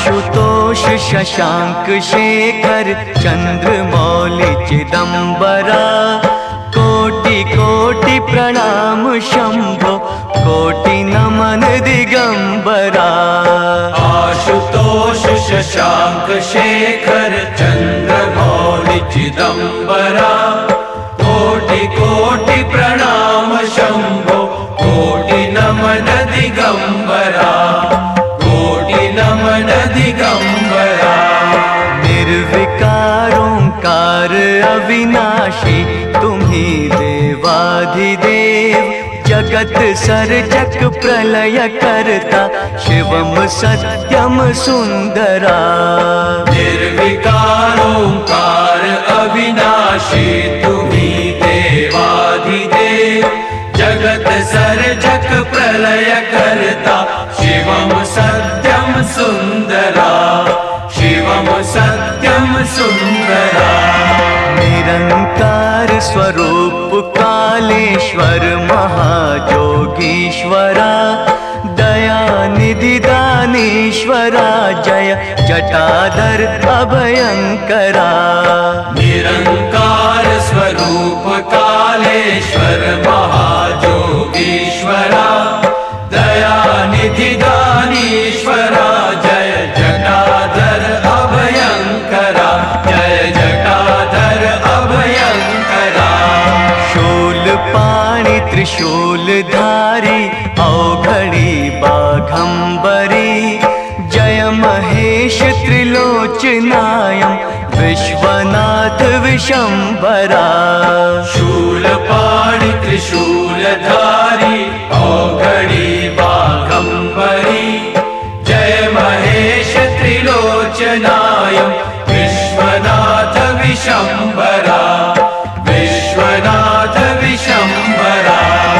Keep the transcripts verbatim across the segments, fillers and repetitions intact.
आशुतोष शशांक शेखर चंद्रमौलि चिदंबरा, कोटि कोटि प्रणाम शंभो, कोटि नमन दिगंबरा। आशुतोष शशांक शेखर चंद्रमौलि चिदंबरा, कोटि कोटि प्रणाम शंभो, कोटि नमन दिगंबरा, कोटि नमन दिगंबरा। निर्विकार ओंकार अविनाशी, तुम्ही देवाधिदेव, जगत सर्जक प्रलय करता, शिवम सत्यम सुंदरा। निर्विकार ओंकार अविनाशी, तुम्ही देवाधिदेव, जगत सर्जक प्रलय करता, शिवम सत्यम सुंदरा, शिवम सत्यम सुंदरा। निरंकार स्वरूप कालेश्वर महाजोगीश्वरा, दयानिधि दानीश्वरा, जय जटाधर अभयंकरा। निरंकार स्वरूप कालेश्वर महाजोगीश्वरा, दयानिधि दानीश्वरा, जय जटाधर अभयंकरा, जय जटाधर अभयंकरा। शूलपाणि त्रिशूलधारी, औघड़ी बाघंबरी, जय महेश त्रिलोचनायं, विश्वनाथ विशंबरा। शूलपाणि त्रिशूलधारी, औघड़ी बाघंबरी, जय महेश त्रिलोचनायं, विश्वनाथ विशंबरा, विश्वनाथ विशंबरा।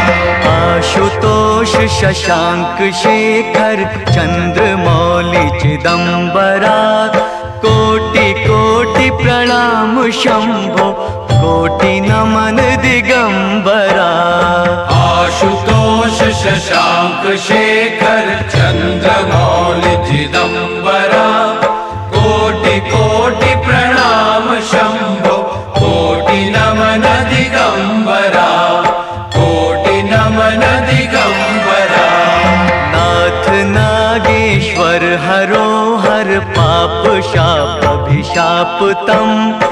आशुतोष शशांक शेखर चंद्रमौलि चिदंबरा, कोटि कोटि प्रणाम शंभो, कोटि नमन दिगंबरा। आशुतोष शशांक शेखर चंद्रमौलि चिदंबरा, कोटि कोटि प्रणाम शंभो, कोटि नमन दिगंबरा, कोटि नमन दिगंबरा। नाथ नागेश्वर हरो हर पाप शाप अभिशाप तम,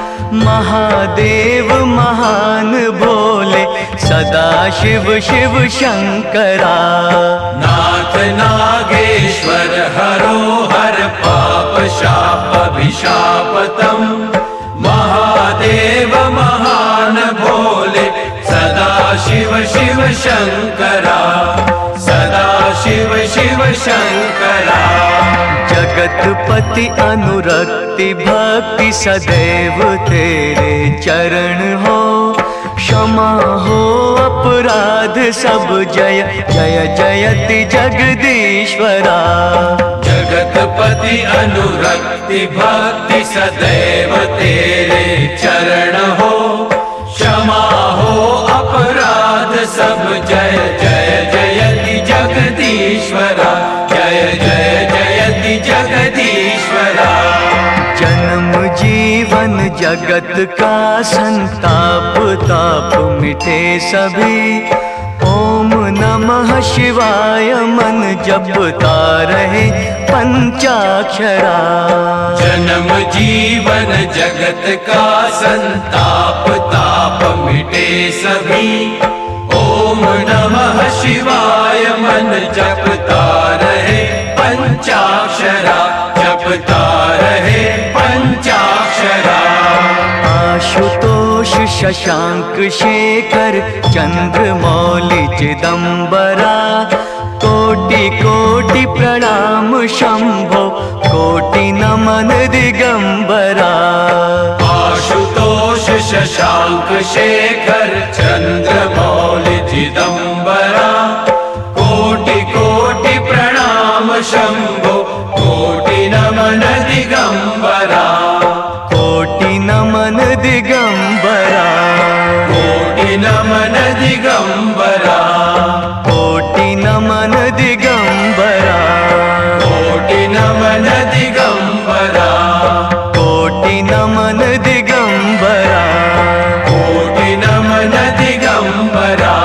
महादेव महान भोले, सदा शिव शिव शंकरा। नाथ नागेश्वर हरो हर पाप शाप अभिशाप तम, महादेव महान भोले, सदा शिव शिव शंकरा, सदा शिव शिव शंकरा। जगतपति अनुरक्ति भक्ति सदैव तेरे चरण हो, क्षमा हो अपराध सब, जय जय जयति जगदीश्वरा। जगतपति अनुरक्ति भक्ति सदैव तेरे चरण हो, क्षमा हो अपराध सब, जय जय जयति जगदीश्वरा, जय जय जयति जगदीश्वरा। जन्म जीवन जगत का संताप ताप मिटे सभी, ओम नमः शिवाय मन जपता रहे पंचाक्षरा। जन्म जीवन जगत का संताप ताप मिटे सभी, ओम नमः शिवाय मन जपता रहे पंचाक्षरा, जपता रहे पंचाक्षरा। आशुतोष शशांक शेखर चंद्रमौलि चिदंबरा, कोटि कोटि प्रणाम शंभो, कोटि नमन दिगंबरा। आशुतोष शशांक शेखर चंद्रमौलि चिदंबरा, कोटि कोटि प्रणाम शंभो, कोटि नमन दिगंबरा, कोटि नमन दिगंबरा, कोटि नमन दिगंबरा, कोटि नमन दिगंबरा, कोटि नमन दिगंबरा। दिगंबरा